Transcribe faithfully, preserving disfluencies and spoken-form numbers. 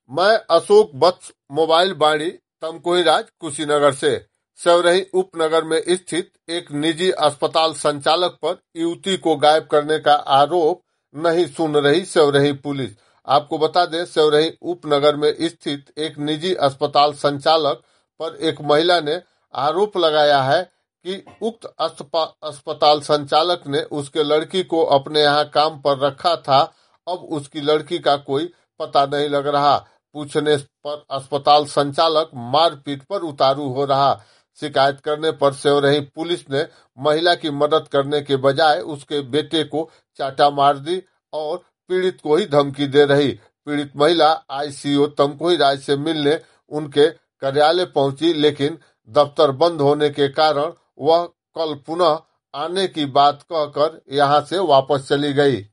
मैं अशोक वत्स मोबाइल बाड़ी तमकुहीराज कुशीनगर से। सेवरही उपनगर में स्थित एक निजी अस्पताल संचालक पर युवती को गायब करने का आरोप नहीं सुन रही सेवरही पुलिस। आपको बता दें, सेवरही उपनगर में स्थित एक निजी अस्पताल संचालक पर एक महिला ने आरोप लगाया है कि उक्त अस्पताल संचालक ने उसके लड़की को अपने यहाँ काम पर रखा था। अब उसकी लड़की का कोई पता नहीं लग रहा। पूछने पर अस्पताल संचालक मारपीट पर उतारू हो रहा। शिकायत करने पर सेवरही पुलिस ने महिला की मदद करने के बजाय उसके बेटे को चाटा मार दी और पीड़ित को ही धमकी दे रही। पीड़ित महिला आईसीओ तमकुहीराज से मिलने उनके कार्यालय पहुंची, लेकिन दफ्तर बंद होने के कारण वह कल पुनः आने की बात कहकर यहां से वापस चली गई।